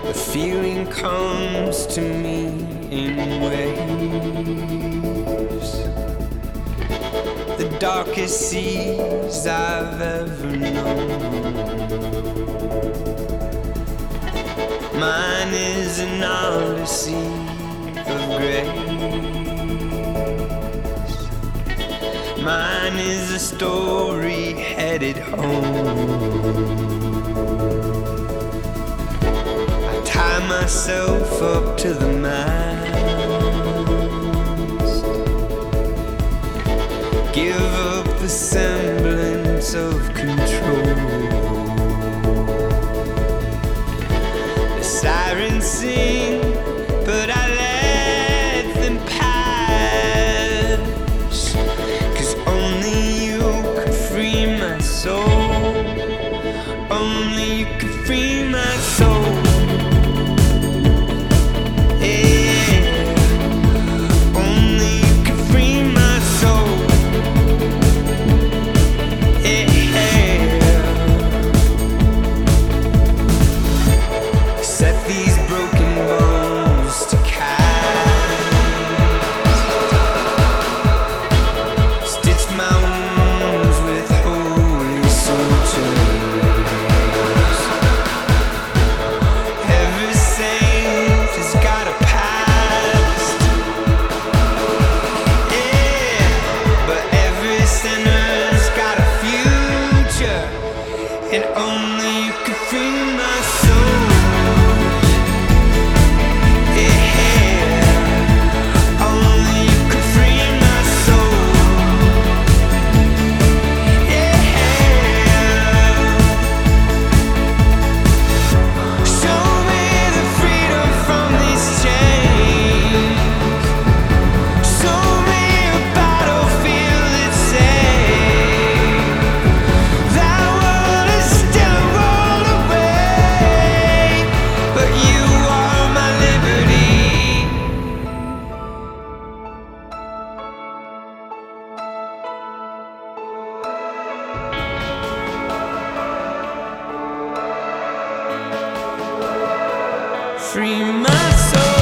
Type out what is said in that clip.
The feeling comes to me in waves, the darkest seas I've ever known. Mine is an odyssey of grace. Mine is a story headed home. I tie myself up to the mast, give up the semblance of control. The sirens sing, but I let them pass, 'cause only you could free my soul. Only you could free my soul. And only you can free my soul. Yeah, only you can free my soul. Yeah, show me the freedom from these chains. Show me a battlefield that's safe. That world is still a world away, but you are my liberty. Free my soul.